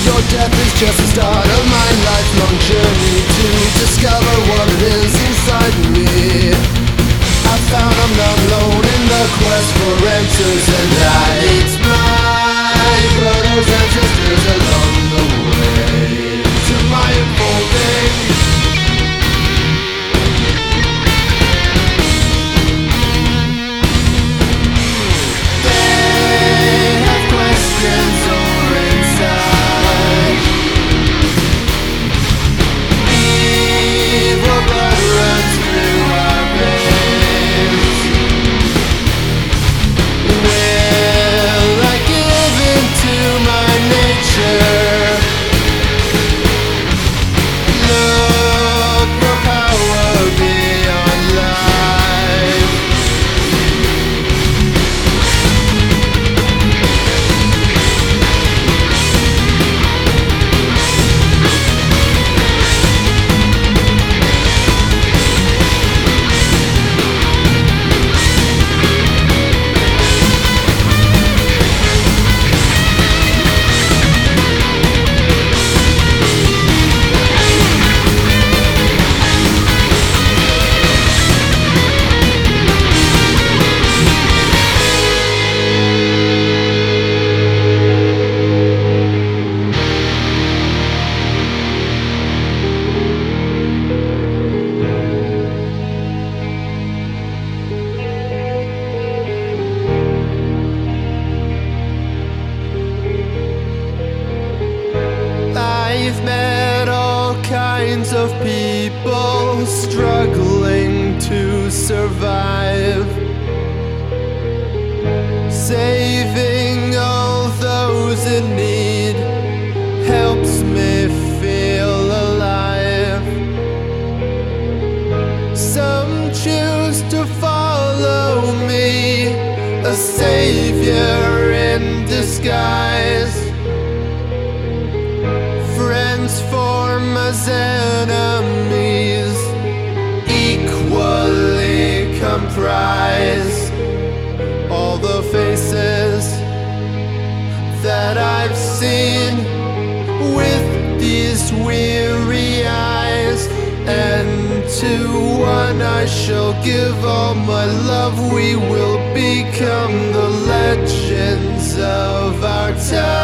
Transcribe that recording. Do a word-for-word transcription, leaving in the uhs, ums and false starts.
Your death is just the start of my lifelong journey to discover what it is inside me. I found I'm not alone in the quest for answers, and I eat my brothers and sisters along the way to my unfolding. I've met all kinds of people struggling to survive. Saving all those in need helps me feel alive. Some choose to follow me, a savior in disguise. Friends form as enemies, equally comprise all the faces that I've seen with these weary eyes. And to one I shall give all my love. We will become the legends of our time.